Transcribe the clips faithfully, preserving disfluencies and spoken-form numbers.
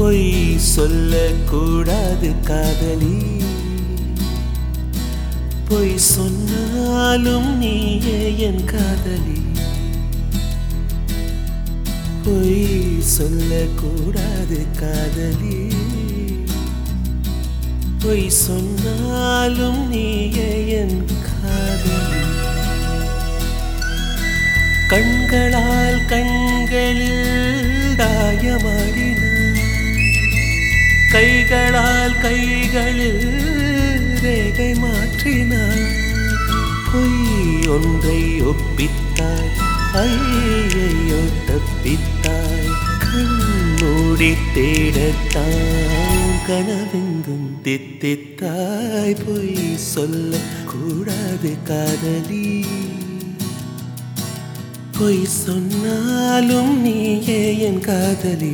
பொய் சொல்லக்கூடாது காதலி, பொய் சொன்னாலும் நீயே என் காதலி. பொய் சொல்லக்கூடாது காதலி, பொய் சொன்னாலும் நீயே என் காதலி. கண்களால் கண்களில் தாயமாடினாய், கைகளால் கைகளில் ரேகை மாற்றினாய். பொய் ஒன்றை ஒப்பித்தாய், ஐயையோ தப்பித்தாய். கண்மூடி தேடத்தான் கனவெங்கும் தித்தித்தாய். பொய் சொல்ல கூடாது காதலி, பொய் சொன்னாலும் நீயே என் காதலி.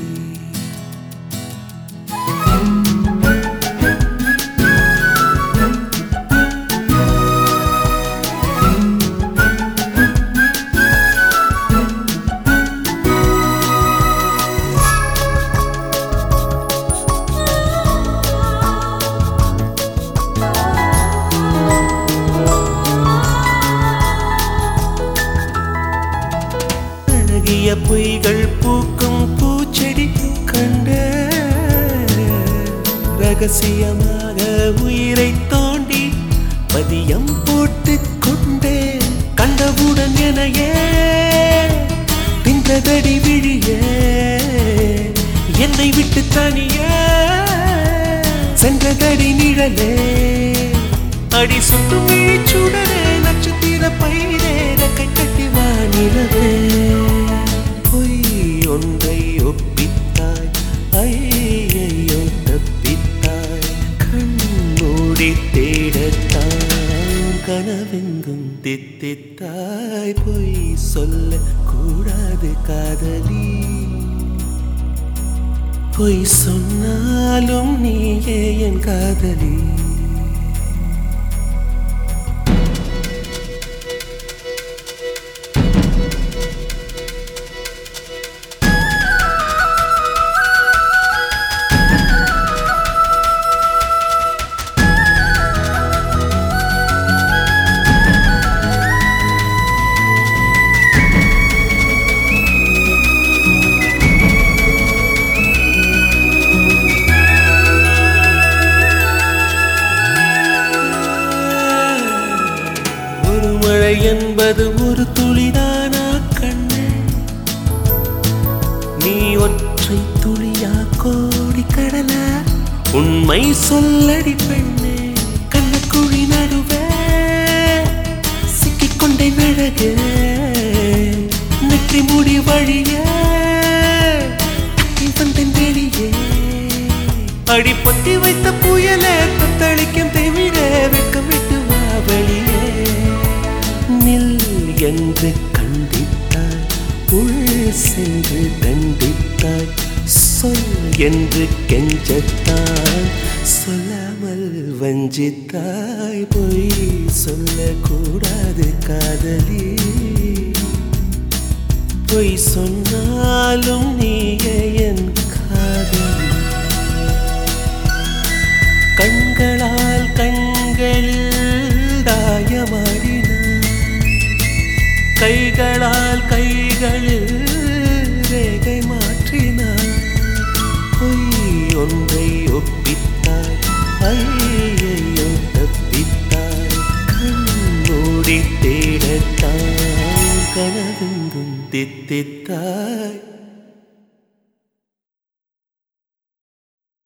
பொய்கள் பூக்கும் பூச்செடி கண்ட, ரகசியமாக உயிரை தோண்டி பதியம் போட்டு கொண்டே. கண்டவுடன் எனையே தின்றதடி விழியே, என்னை விட்டு தனியே சென்றதடி நிழலே. அடி சுட்டும் சுடரே, நட்சத்திர பயிரே, ரெக்கை கட்டி வானிலவே. பொய் ஒன்றை ஒப்பித்தாய், ஐயையோ தப்பித்தாய். கண்மூடி தேடத்தான் கனவெங்கும் தித்தித்தாய். பொய் சொல்ல கூடாது காதலி, பொய் சொன்னாலும் நீயே என் காதலி. மழை என்பது ஒரு துளிதானா கண்ணே, நீ ஒற்றை துளியா கோடி கடலா? உண்மை சொல்லடி பெண்ணே, கண்ணக்குழி நடுவே சிக்கிக்கொண்டே நழகே. நெற்றி முடி வழியே வந்தேன் வெளியே. அடி பொத்தி வைத்த புயலே, தத்தளிக்கும் தெவிடே, வெட்கம் விட்டு வா வெளியே. நில் என்று கண்டித்தாய், உள் சென்று தண்டித்தாய். சொல் என்று கெஞ்சத்தாய், சொல்லாமல் வஞ்சித்தாய். பொய் சொல்லக்கூடாது காதலி, பொய் சொன்னாலும் நீயே என் காதலி. கண்களால் கண்களில் தாயமாடினாய், கைகளால் கைகளில் ரேகை மாற்றினாய். பொய் ஒன்றை ஒப்பித்தாய், ஐயையோ தப்பித்தாய். கண்மூடி தேடத்தான் கனவெங்கும் தித்தித்தாய்.